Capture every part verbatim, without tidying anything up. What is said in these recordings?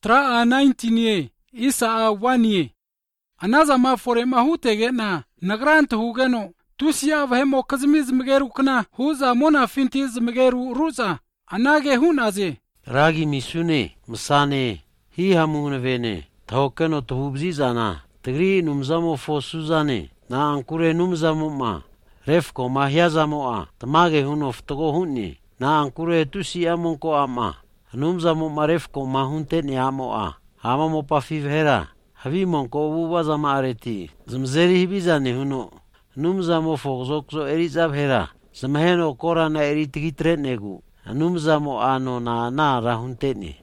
tra a nineteen isa a one anaza ma fore ma hutege na nagrant hugeno tusia vahemo kazmiz mgeru kana huza mona fintiz mgeru ruza anage hunaze ragi misune msane hi hamunvene thokeno tuhubzizana tgri numzamo fosuzane na ankure numzamo ma refko mahyazamo a tamage hunof togo hunni na ankure tusi amonko ama numzamo marefko mahunte ni amo a hamamo pafivhera havimonko ubazama areti zmzeri hibizane huno numzamo fogzokzo erizabhera zamheno korana eritigitrenegu numzamo ano na na rahunteni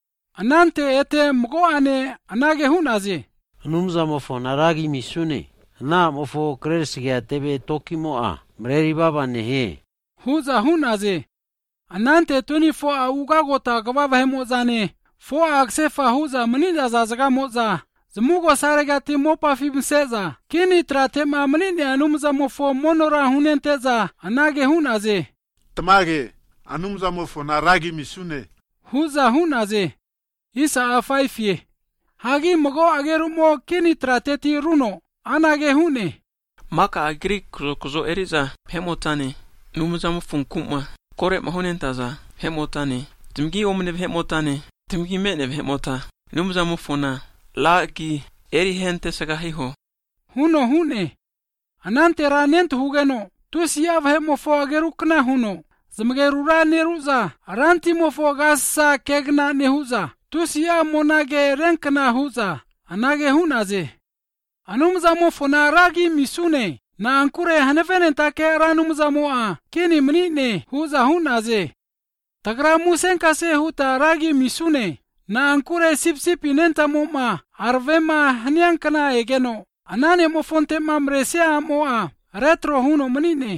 anante ete mgo ane anage hunaze numzamo fonaragi misune na mofo kresgia tebe tokimo a mreri baba nehe huza hunaze anante twenty-four a ugagota gabava hemozane fo aksefa huza mnida zazaga moza zmugo sarega timopa fibseza kini tratema mnini anumzamo fo monora hunenteza anage hunaze tamage anumzamo fonaragi misune huza hunaze isa a five hagi mgo agerumo kini trateti runo anage hune maka agri kuzo kuzo eriza hemotani numuzamo funkuma kore mahonentaza hemotani timgi omne hemotani timgi mene hemota numuzamo fona laki eri hente sagahiho huno hune anante ranent hugeno tusiya hemo fo agerukna huno zmgerura neruza aranti mo fo gassa kegna nehuza tusiya monage renkna huza anage hunaze anumzamo fona ragi misune na ankure hanefenenta ke ranumzamo a kini mnine huza hunaze tagra musen kase huta ragi misune na ankure sipsipi nenta moma arvema hanyankana egeno anane mo fonte mamresia mo a retro huno mnine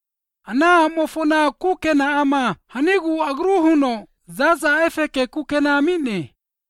ana mo fona kukena ama hanigu agru huno zaza efeke kukena mine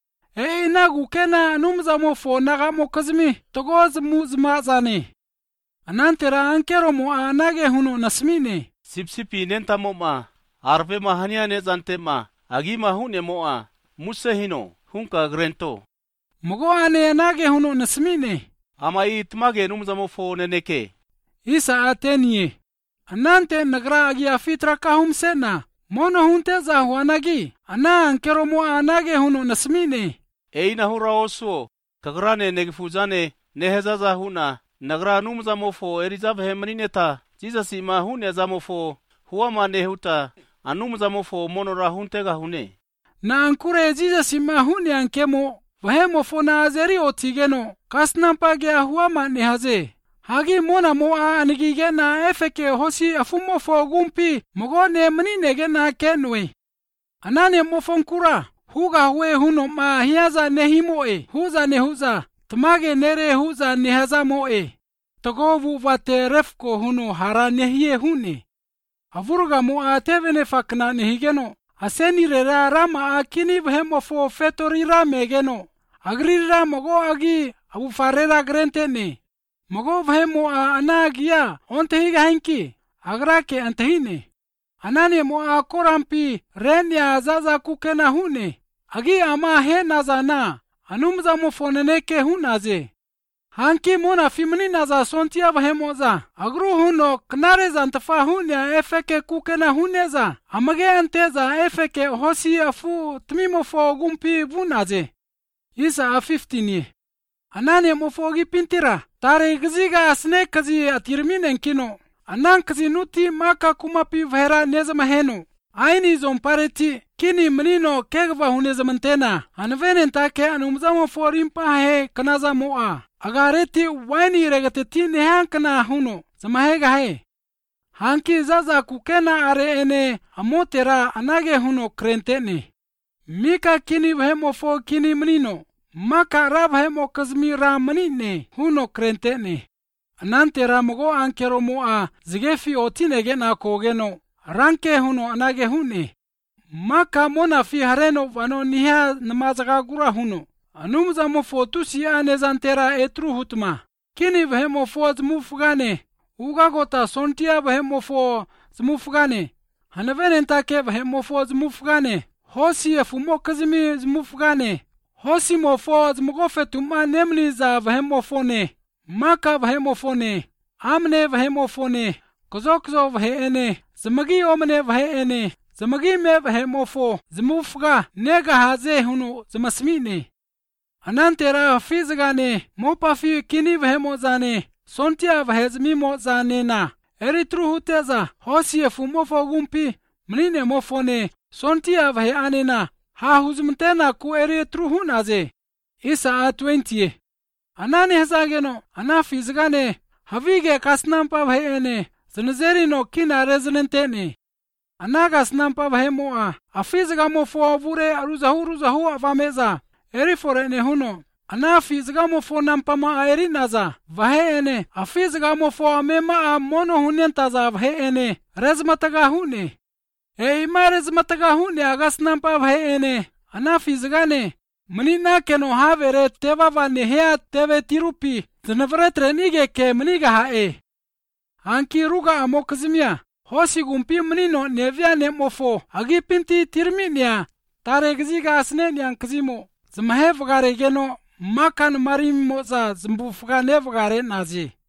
e inagu kena numzamo fona gamo kazmi togoz muzma zane anantera ankero mo anage huno nasmine sipsipi nenta moma arvema hanyane zantema agima hune mo a musehino hunka grento mogo ane anage huno nasmine ama itmage numzamo fo neneke isa atenie anante nagra agi afitra kahum sena mono hunte za huanagi ana ankero mo anage huno nasmine eina hura oso kagrane negfuzane nehezaza huna nagra numzamo fo erizab hemrineta jizasi ma hune zamo fo huama nehuta anumzamo fo monora huntega hune na ankure jizasi ma hune ankemo vahemo fo na azeri otigeno kasnampage huama nehaze hagi mona mo a anigige na efeke hosi afumo fo gumpi mogone mninege na kenwe anane mo fonkura huga huwe huno ma hiaza nehimoe huza nehuza tmage nere huza nehaza moe togovu vate refko huno hara nehie hune avurga mo a tevene fakna nehigeno aseni rera rama akini vhemo fo fetori ramegeno agri ramogo agi abu farera grentene mogo vhemo a anagia onte higa hanki agrake antehine anane mo a korampi renya zaza kukena hune agi ama he nazana anumza mo foneneke hunaze hanki mona fimni naza sontia vhemoza agru huno knare zantafa hunya efeke kukena huneza amage anteza efeke hosi afu tmimo fo gumpi bunaze isa a fifteen anane mo fogi pintira tare gziga asne kazi atirminen kino anan kazi nuti maka kumapi vhera nezama heno aini zompareti kini mnino kegva huneza mantena anvenen take anumzamo forimpa he kanaza moa agareti waini regateti nehankana huno zamahega he hanki zaza kukena are ene amotera anage huno krentene mika kini vhemo fo kini mnino maka rab hemo kazmi ra mnine huno krentene anante ramogo ankero moa zigefi otinege na kogeno ranke huno anage hune maka mona fi hareno vano niha namazaga gura huno anumza mo fotusi ane zantera etru hutma kini vhemo fo zmufgane ugagota sontia vhemo fo zmufgane hanavenen take vhemo fo zmufgane hosi fumo kazmi zmufgane hosi mofo zmugofe tuma nemli za vahemofone, maka vahemofone, amne vahemofone, kozokzo vaheene, zmagi omne vaheene, zmagi me vahemofo, zmufga nega haze hunu zmasmine. Anantera fizgane, mopafi kini vahemozane, sontia vahezmimo zane na, eritru huteza, hosi efumofo gumpi, mnine mofone, sontia vaheane na, ha huzmtena ku eritru hunaze. Isa a twenty. Anani hezageno, ana fizgane, havige kasnampa vaheene, zinzerino kina residentene. Anagas nampa vahemoa, afizgamo fo avure aruzahu ruzahu avameza, erifore huno. Ana fizgamo fo nampama a erinaza, vaheene, afizgamo fo amema a mono hunentaza vaheene, rezmataga hune. E ima rezmataga hune agas nampa vaheene, ana fizgane, Menina keno havere teva vane hea teve tirupi, zinavretre nige ke meniga hae. Anki ruga amokzimia, hosi gumpi menino nevia nemofo, agi pinti tirminia, tare gziga asne nian kzimo, zimahevgare geno, makan marim moza zimbufgane vgare nazi.